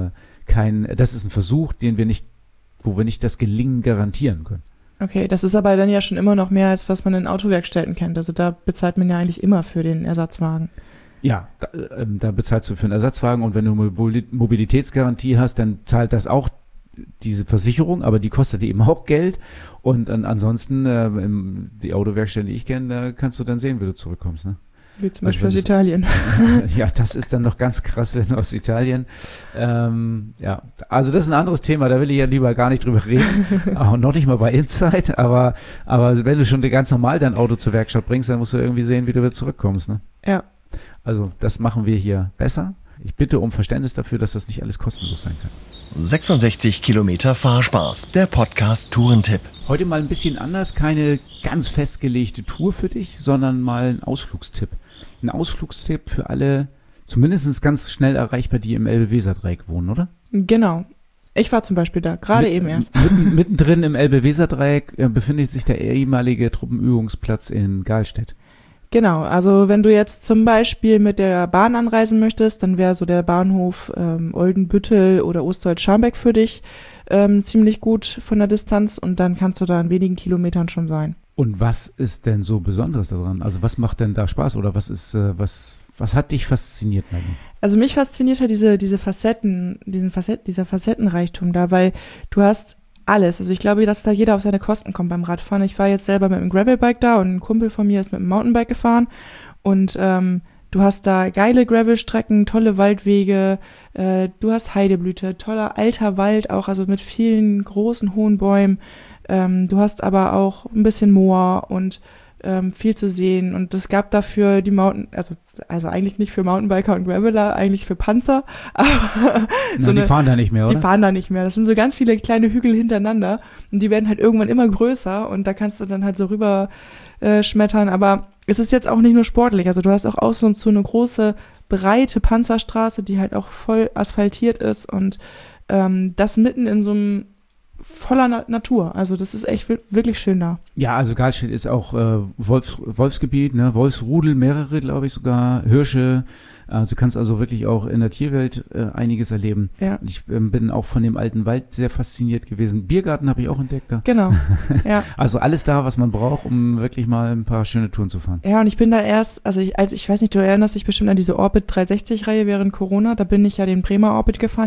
das ist ein Versuch, wo wir nicht das Gelingen garantieren können. Okay, das ist aber dann ja schon immer noch mehr, als was man in Autowerkstätten kennt. Also da bezahlt man ja eigentlich immer für den Ersatzwagen. Ja, da bezahlst du für einen Ersatzwagen und wenn du eine Mobilitätsgarantie hast, dann zahlt das auch diese Versicherung, aber die kostet eben auch Geld und ansonsten die Autowerkstätten, die ich kenne, da kannst du dann sehen, wie du zurückkommst, ne? Wie zum Beispiel aus Italien. Ja, das ist dann noch ganz krass, wenn du aus Italien. Ja, also das ist ein anderes Thema, da will ich ja lieber gar nicht drüber reden. Auch noch nicht mal bei Insight, aber wenn du schon ganz normal dein Auto zur Werkstatt bringst, dann musst du irgendwie sehen, wie du wieder zurückkommst, ne? Ja. Also das machen wir hier besser. Ich bitte um Verständnis dafür, dass das nicht alles kostenlos sein kann. 66 Kilometer Fahrspaß, der Podcast Tourentipp. Heute mal ein bisschen anders, keine ganz festgelegte Tour für dich, sondern mal ein Ausflugstipp. Ein Ausflugstipp für alle, zumindest ganz schnell erreichbar, die im Elbe-Weser-Dreieck wohnen, oder? Genau. Ich war zum Beispiel da, gerade eben erst. Mittendrin im Elbe-Weser-Dreieck befindet sich der ehemalige Truppenübungsplatz in Gahlstedt. Genau, also wenn du jetzt zum Beispiel mit der Bahn anreisen möchtest, dann wäre so der Bahnhof Oldenbüttel oder Osterholz-Scharmbeck für dich ziemlich gut von der Distanz und dann kannst du da in wenigen Kilometern schon sein. Und was ist denn so Besonderes daran? Also was macht denn da Spaß oder was hat dich fasziniert, Marlene? Also mich fasziniert halt dieser Facettenreichtum da, weil du hast alles. Also ich glaube, dass da jeder auf seine Kosten kommt beim Radfahren. Ich war jetzt selber mit einem Gravelbike da und ein Kumpel von mir ist mit einem Mountainbike gefahren und du hast da geile Gravelstrecken, tolle Waldwege, du hast Heideblüte, toller alter Wald auch, also mit vielen großen, hohen Bäumen. Du hast aber auch ein bisschen Moor und viel zu sehen. Und es gab dafür die also eigentlich nicht für Mountainbiker und Graveler, eigentlich für Panzer. Aber die fahren da nicht mehr, oder? Die fahren da nicht mehr. Das sind so ganz viele kleine Hügel hintereinander und die werden halt irgendwann immer größer und da kannst du dann halt so rüber schmettern. Aber es ist jetzt auch nicht nur sportlich. Also du hast auch außen zu eine große, breite Panzerstraße, die halt auch voll asphaltiert ist und das mitten in so einem voller Natur. Also das ist echt wirklich schön da. Ja, also Galstedt ist auch Wolfsgebiet, ne? Wolfsrudel, mehrere, glaube ich sogar, Hirsche. Du kannst also wirklich auch in der Tierwelt einiges erleben. Ja. Ich bin auch von dem alten Wald sehr fasziniert gewesen. Biergarten habe ich auch entdeckt da. Genau, ja. Also alles da, was man braucht, um wirklich mal ein paar schöne Touren zu fahren. Ja, und ich bin da erst, ich weiß nicht, du erinnerst dich bestimmt an diese Orbit 360-Reihe während Corona, da bin ich ja den Bremer Orbit gefahren,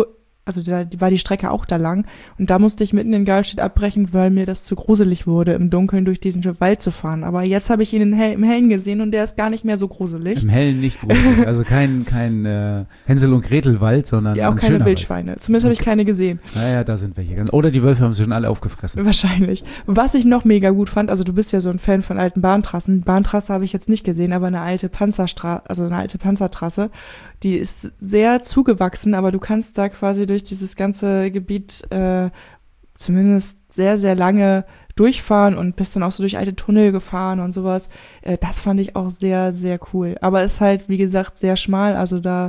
da war die Strecke auch da lang und da musste ich mitten in Galstedt abbrechen, weil mir das zu gruselig wurde, im Dunkeln durch diesen Wald zu fahren. Aber jetzt habe ich ihn im Hellen gesehen und der ist gar nicht mehr so gruselig. Im Hellen nicht gruselig, also kein Hänsel- und Gretel-Wald, sondern ja, auch keine Wildschweine. Wald. Zumindest habe ich keine gesehen. Naja, da sind welche. Oder die Wölfe haben sie schon alle aufgefressen. Wahrscheinlich. Was ich noch mega gut fand, also du bist ja so ein Fan von alten Bahntrassen. Bahntrasse habe ich jetzt nicht gesehen, aber eine alte Panzertrasse. Die ist sehr zugewachsen, aber du kannst da quasi durch dieses ganze Gebiet zumindest sehr, sehr lange durchfahren und bist dann auch so durch alte Tunnel gefahren und sowas. Das fand ich auch sehr, sehr cool. Aber ist halt, wie gesagt, sehr schmal, also da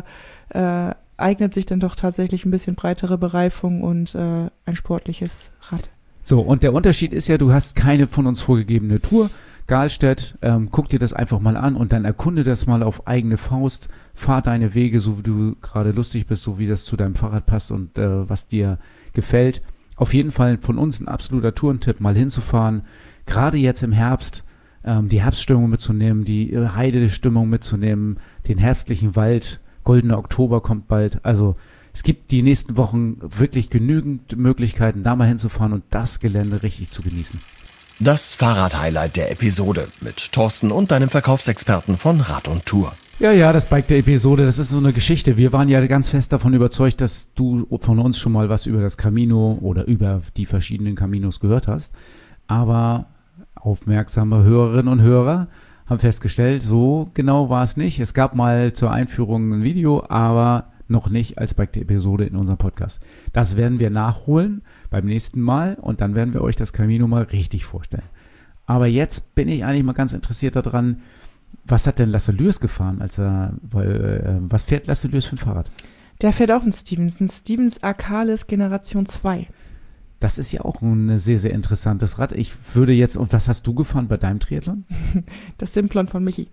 eignet sich dann doch tatsächlich ein bisschen breitere Bereifung und ein sportliches Rad. So, und der Unterschied ist ja, du hast keine von uns vorgegebene Tour. Galstedt, guck dir das einfach mal an und dann erkunde das mal auf eigene Faust, fahr deine Wege, so wie du gerade lustig bist, so wie das zu deinem Fahrrad passt und was dir gefällt. Auf jeden Fall von uns ein absoluter Tourentipp, mal hinzufahren, gerade jetzt im Herbst, die Herbststimmung mitzunehmen, die Heidestimmung mitzunehmen, den herbstlichen Wald, goldener Oktober kommt bald, also es gibt die nächsten Wochen wirklich genügend Möglichkeiten, da mal hinzufahren und das Gelände richtig zu genießen. Das Fahrrad-Highlight der Episode mit Thorsten und deinem Verkaufsexperten von Rad und Tour. Ja, das Bike der Episode, das ist so eine Geschichte. Wir waren ja ganz fest davon überzeugt, dass du von uns schon mal was über das Camino oder über die verschiedenen Caminos gehört hast. Aber aufmerksame Hörerinnen und Hörer haben festgestellt, so genau war es nicht. Es gab mal zur Einführung ein Video, aber noch nicht als Bike der Episode in unserem Podcast. Das werden wir nachholen beim nächsten Mal und dann werden wir euch das Camino mal richtig vorstellen. Aber jetzt bin ich eigentlich mal ganz interessiert daran, was hat denn Lasse Lürs gefahren, was fährt Lasse Lürs für ein Fahrrad? Der fährt auch ein Stevens Arcalis Generation 2. Das ist ja auch ein sehr, sehr interessantes Rad. Ich würde jetzt, und was hast du gefahren bei deinem Triathlon? Das Simplon von Michi.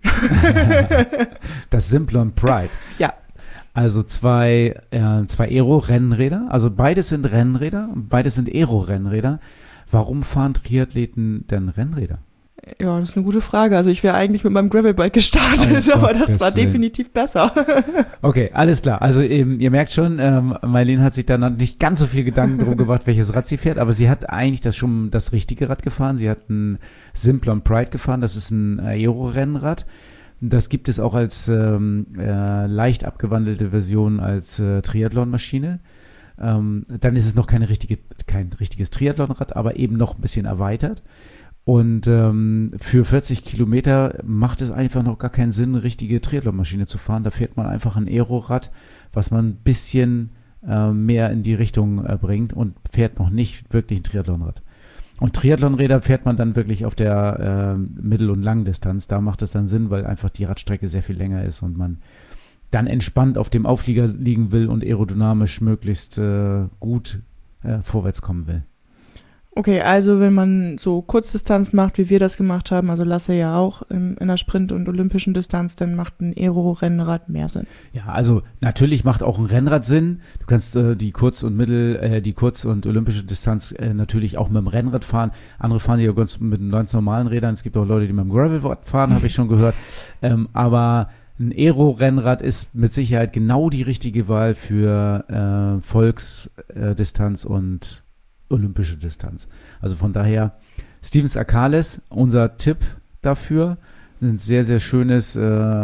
Das Simplon Pride. Ja. Also zwei Aero-Rennräder, also beides sind Rennräder, beides sind Aero-Rennräder. Warum fahren Triathleten denn Rennräder? Ja, das ist eine gute Frage. Also ich wäre eigentlich mit meinem Gravelbike gestartet, aber das war definitiv besser. Okay, alles klar. Also eben, ihr merkt schon, Marlene hat sich da noch nicht ganz so viel Gedanken drum gemacht, welches Rad sie fährt, aber sie hat eigentlich das richtige Rad gefahren. Sie hat ein Simplon Pride gefahren, das ist ein Aero-Rennrad. Das gibt es auch als leicht abgewandelte Version als Triathlon-Maschine. Dann ist es noch kein richtiges Triathlonrad, aber eben noch ein bisschen erweitert. Und für 40 Kilometer macht es einfach noch gar keinen Sinn, eine richtige Triathlon-Maschine zu fahren. Da fährt man einfach ein Aero-Rad, was man ein bisschen mehr in die Richtung bringt und fährt noch nicht wirklich ein Triathlonrad. Und Triathlonräder fährt man dann wirklich auf der Mittel- und Langdistanz. Da macht es dann Sinn, weil einfach die Radstrecke sehr viel länger ist und man dann entspannt auf dem Auflieger liegen will und aerodynamisch möglichst gut vorwärts kommen will. Okay, also wenn man so Kurzdistanz macht, wie wir das gemacht haben, also Lasse ja auch in der Sprint- und olympischen Distanz, dann macht ein Aero-Rennrad mehr Sinn. Ja, also natürlich macht auch ein Rennrad Sinn. Du kannst die Kurz- und olympische Distanz natürlich auch mit dem Rennrad fahren. Andere fahren ja ganz mit den ganz normalen Rädern. Es gibt auch Leute, die mit dem Gravelrad fahren, habe ich schon gehört. Aber ein Aero-Rennrad ist mit Sicherheit genau die richtige Wahl für Volksdistanz und olympische Distanz. Also von daher, Stevens Arcales, unser Tipp dafür, ein sehr, sehr schönes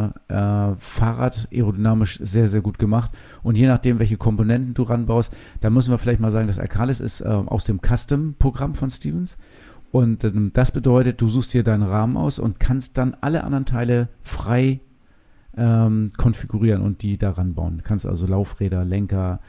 Fahrrad, aerodynamisch sehr, sehr gut gemacht. Und je nachdem, welche Komponenten du ranbaust, da müssen wir vielleicht mal sagen, das Arcales ist aus dem Custom-Programm von Stevens. Und das bedeutet, du suchst dir deinen Rahmen aus und kannst dann alle anderen Teile frei konfigurieren und die da ranbauen. Du kannst also Laufräder, Lenker,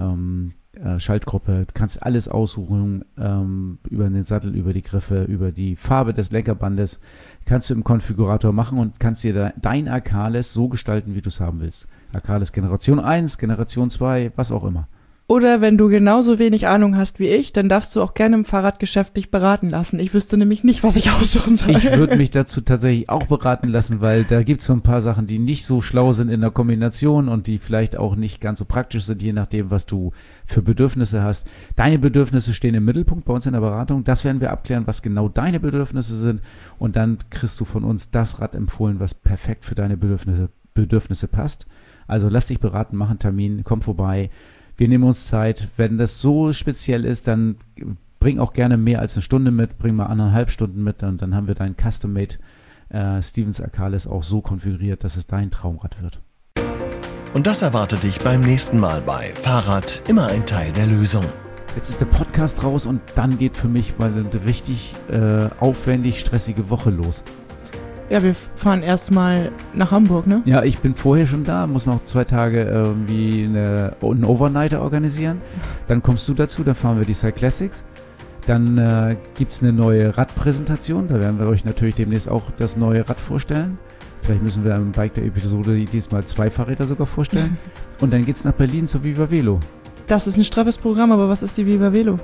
Schaltgruppe, kannst alles aussuchen, über den Sattel, über die Griffe, über die Farbe des Lenkerbandes, kannst du im Konfigurator machen und kannst dir dein Arcales so gestalten, wie du es haben willst. Arcales Generation 1, Generation 2, was auch immer. Oder wenn du genauso wenig Ahnung hast wie ich, dann darfst du auch gerne im Fahrradgeschäft dich beraten lassen. Ich wüsste nämlich nicht, was ich aussuchen soll. Ich würde mich dazu tatsächlich auch beraten lassen, weil da gibt es so ein paar Sachen, die nicht so schlau sind in der Kombination und die vielleicht auch nicht ganz so praktisch sind, je nachdem, was du für Bedürfnisse hast. Deine Bedürfnisse stehen im Mittelpunkt bei uns in der Beratung. Das werden wir abklären, was genau deine Bedürfnisse sind. Und dann kriegst du von uns das Rad empfohlen, was perfekt für deine Bedürfnisse passt. Also lass dich beraten, mach einen Termin, komm vorbei. Wir nehmen uns Zeit. Wenn das so speziell ist, dann bring auch gerne mehr als eine Stunde mit, bring mal 1,5 Stunden mit und dann haben wir dein Custom-Made Stevens Arcales auch so konfiguriert, dass es dein Traumrad wird. Und das erwartet dich beim nächsten Mal bei Fahrrad, immer ein Teil der Lösung. Jetzt ist der Podcast raus und dann geht für mich mal eine richtig aufwendig stressige Woche los. Ja, wir fahren erstmal nach Hamburg, ne? Ja, ich bin vorher schon da, muss noch 2 Tage irgendwie einen Overnighter organisieren. Dann kommst du dazu, dann fahren wir die Cyclassics. Dann gibt es eine neue Radpräsentation, da werden wir euch natürlich demnächst auch das neue Rad vorstellen. Vielleicht müssen wir im Bike der Episode diesmal 2 Fahrräder sogar vorstellen. Und dann geht's nach Berlin zur Viva Velo. Das ist ein straffes Programm, aber was ist die Viva Velo?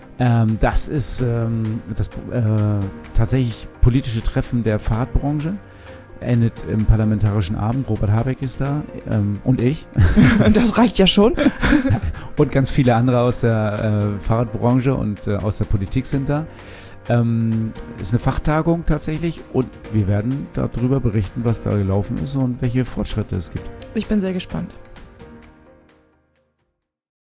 Das ist das tatsächlich politische Treffen der Fahrradbranche. Endet im Parlamentarischen Abend. Robert Habeck ist da und ich. Das reicht ja schon. Und ganz viele andere aus der Fahrradbranche und aus der Politik sind da. Ist eine Fachtagung tatsächlich und wir werden darüber berichten, was da gelaufen ist und welche Fortschritte es gibt. Ich bin sehr gespannt.